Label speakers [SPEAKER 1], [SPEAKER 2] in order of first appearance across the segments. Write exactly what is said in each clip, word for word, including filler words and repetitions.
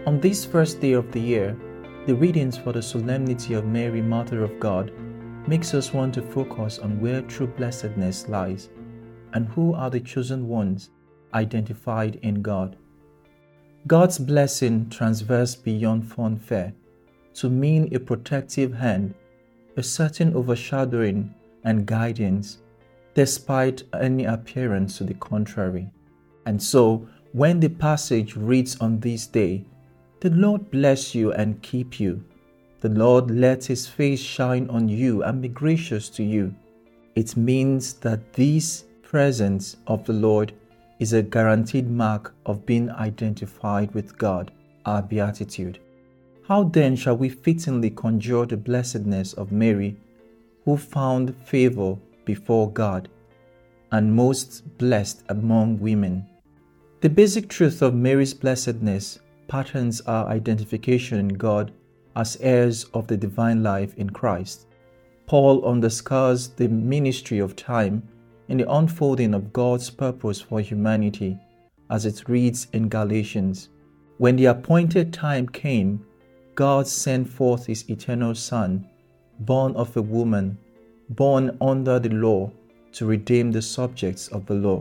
[SPEAKER 1] On this first day of the year, the readings for the Solemnity of Mary, Mother of God, makes us want to focus on where true blessedness lies and who are the chosen ones identified in God. God's blessing transverse beyond funfair to mean a protective hand, a certain overshadowing and guidance, despite any appearance to the contrary. And so, when the passage reads on this day, "The Lord bless you and keep you. The Lord let his face shine on you and be gracious to you," it means that this presence of the Lord is a guaranteed mark of being identified with God, our beatitude. How then shall we fittingly conjure the blessedness of Mary, who found favor before God, and most blessed among women? The basic truth of Mary's blessedness patterns our identification in God as heirs of the divine life in Christ. Paul underscores the ministry of time in the unfolding of God's purpose for humanity, as it reads in Galatians, "When the appointed time came, God sent forth his eternal Son, born of a woman, born under the law, to redeem the subjects of the law."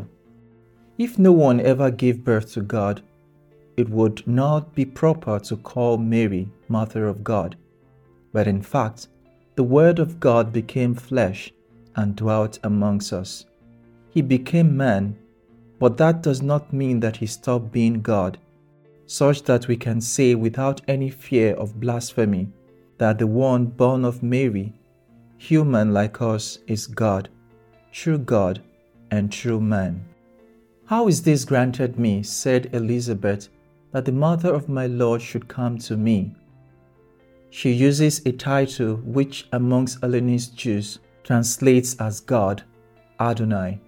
[SPEAKER 1] If no one ever gave birth to God, it would not be proper to call Mary Mother of God. But in fact, the Word of God became flesh and dwelt amongst us. He became man, but that does not mean that he stopped being God, such that we can say without any fear of blasphemy that the one born of Mary, human like us, is God, true God and true man. "How is this granted me," said Elizabeth, "that the mother of my Lord should come to me?" She uses a title which amongst Hellenist Jews translates as God, Adonai.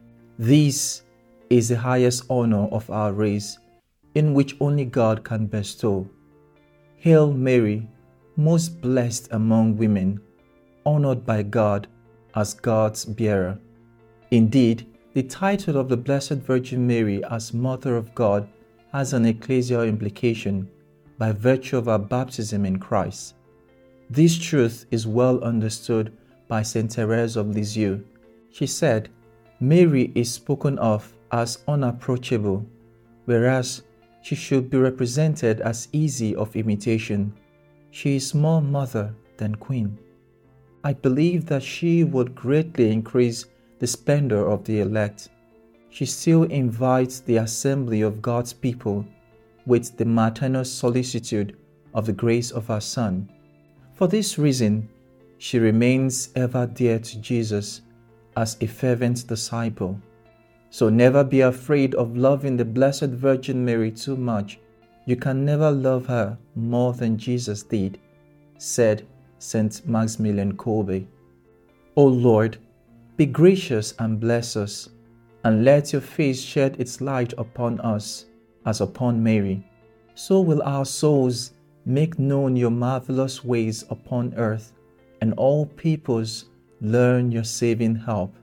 [SPEAKER 1] This is the highest honor of our race, in which only God can bestow. Hail Mary, most blessed among women, honored by God as God's bearer. Indeed, the title of the Blessed Virgin Mary as Mother of God has an ecclesial implication by virtue of our baptism in Christ. This truth is well understood by Saint Therese of Lisieux. She said, "Mary is spoken of as unapproachable, whereas she should be represented as easy of imitation. She is more mother than queen." I believe that she would greatly increase the splendor of the elect. She still invites the assembly of God's people with the maternal solicitude of the grace of her Son. For this reason, she remains ever dear to Jesus as a fervent disciple. So never be afraid of loving the Blessed Virgin Mary too much. You can never love her more than Jesus did, said Saint Maximilian Kolbe. O Lord, be gracious and bless us, and let your face shed its light upon us as upon Mary. So will our souls make known your marvelous ways upon earth, and all peoples learn your saving help.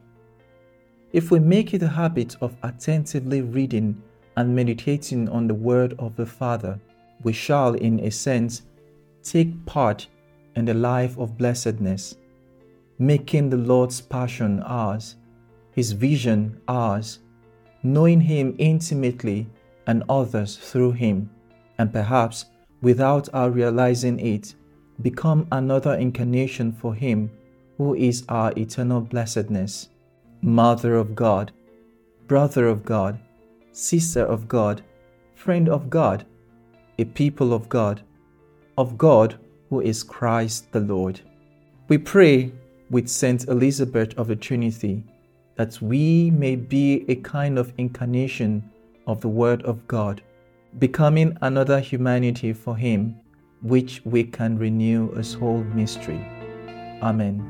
[SPEAKER 1] If we make it a habit of attentively reading and meditating on the word of the Father, we shall, in a sense, take part in the life of blessedness, making the Lord's passion ours, his vision ours, knowing him intimately and others through him, and perhaps, without our realizing it, become another incarnation for him who is our eternal blessedness. Mother of God, brother of God, sister of God, friend of God, a people of God, of God who is Christ the Lord. We pray with Saint Elizabeth of the Trinity that we may be a kind of incarnation of the Word of God, becoming another humanity for him, which we can renew as whole mystery. Amen.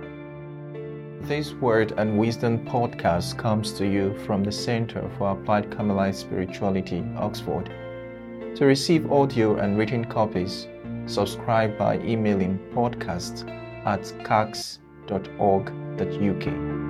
[SPEAKER 1] This Word and Wisdom podcast comes to you from the Center for Applied Carmelite Spirituality, Oxford. To receive audio and written copies, subscribe by emailing podcast at cax dot org dot uk.